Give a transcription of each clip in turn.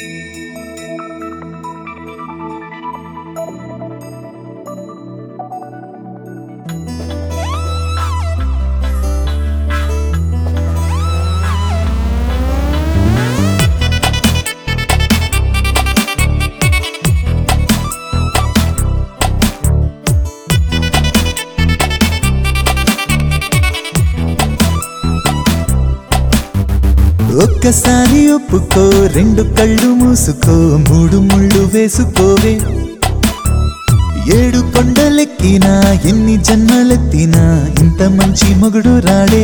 ఒక్కసారి ఒప్పుకో, రెండు కళ్ళు మూసుకో, మూడు ముళ్ళు వేసుకోవే. ఏడు కొండలెక్కినా ఎన్ని జన్మలెత్తినా ఇంత మంచి మొగుడు రాడే.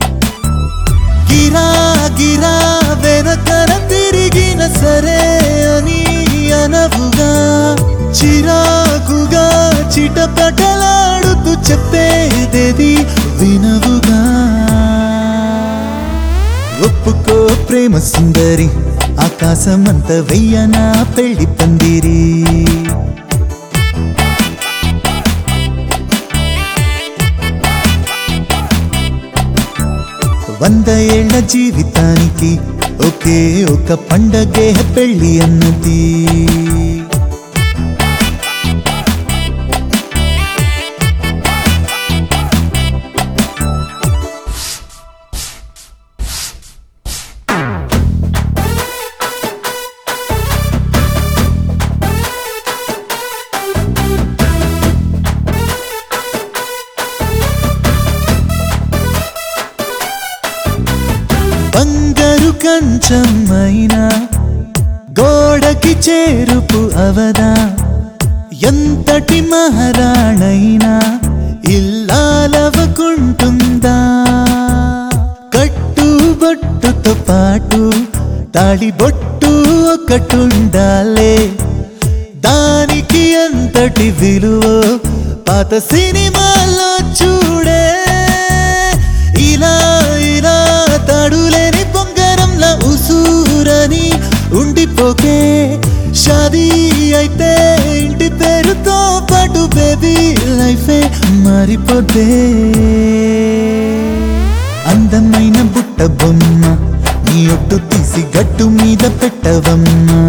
గిరా గిరా వెనకన తిరిగిన సరే అని అనవుగా, చిరాకుగా చిటపటలాడుతూ చెప్పేదేది వినవుగా. ఒప్పుకో ప్రేమ సుందరి, ఆకాశమంత వెయ్యనా పెళ్లి పందిరి. 100 ఏళ్ల జీవితానికి ఒకే ఒక పండగే పెళ్లి అన్నది. బంగారు కంచమైనా గోడకి చేరుపు అవదా, ఎంతటి మహారాణైనా ఇల్లాలవకుంటుందా. కట్టుబొట్టుతో పాటు తాళిబొట్టు ఒకటుండాలే, దానికి ఎంతటి విలువ పాత సినిమాలో చూడే. ఇలా ఇలా తాడులేని బొంగరంలా ఉసూరని ఉండిపోకే, షాదీ అయితే ఇంటి పేరుతో పాటు బేబీ లైఫే మారిపోతే. అందమైన బుట్ట బొమ్మ నీ ఒట్టు తీసి గట్టు మీద పెట్టవమ్మా.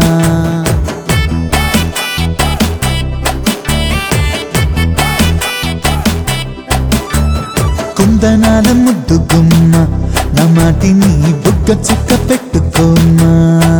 కుందనాల ముద్దు గుమ్మ నా మాటిని బుగ్గ చుక్క పెట్టుకోమ్మా.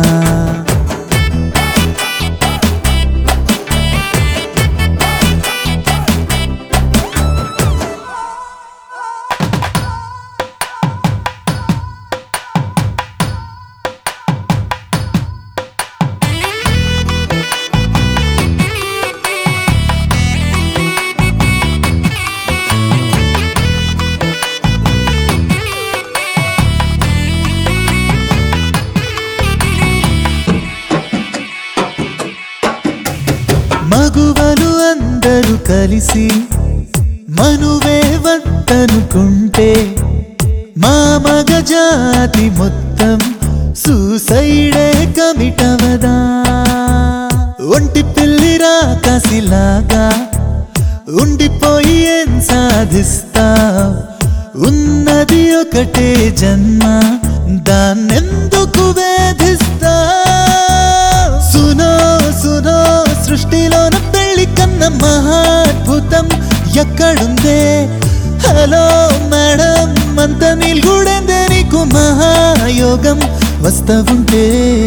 మగువలు అందరూ కలిసి మనువే వద్దనుకుంటే, మా మగ జాతి మొత్తం సూసైడే కమిటవదా. ఒంటి పిల్లిరా కాసిలాగా ఉండిపోయి ఏం సాధిస్తా, ఉన్నది ఒకటే జన్మ దాన్నెందుకు వేధిస్తా. సునో సునో సృష్టిలోన పెళ్లి కన్న మహాద్భుతం ఎక్కడుందే. హలో మేడం అంత నిల్గుడేందే నీకు మహాయోగం వస్తవుంటే.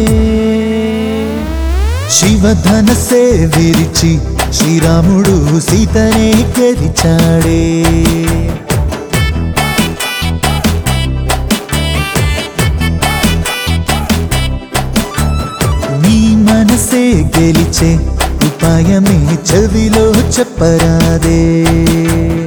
శివధనసే విరిచి శ్రీరాముడు సీతనే గెలిచాడే. నీ మనసే గెలిచే ఉపాయమే చెవిలో చెప్పరాదే.